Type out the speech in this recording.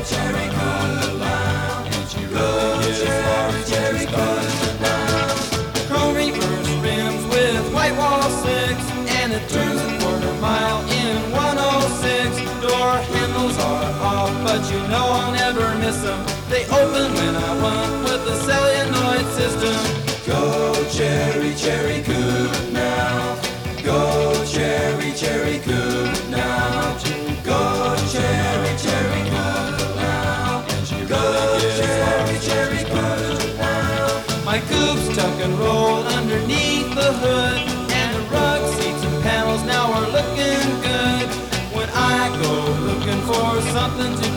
cherry coupe now. And she really gets cherry coupe now. Chrome reverse rims with white wall 6, and it turns a quarter mile in 106. Door handles are off, but you know I'll never miss them. They open when I want with the solenoid system. Go cherry, cherry coupe now. Go cherry, cherry coupe now. Go cherry, cherry coupe now. Go cherry, cherry coupe now. My coupe's tuck and roll underneath the hood, and the rug seats and panels now are looking good. When I go looking for something to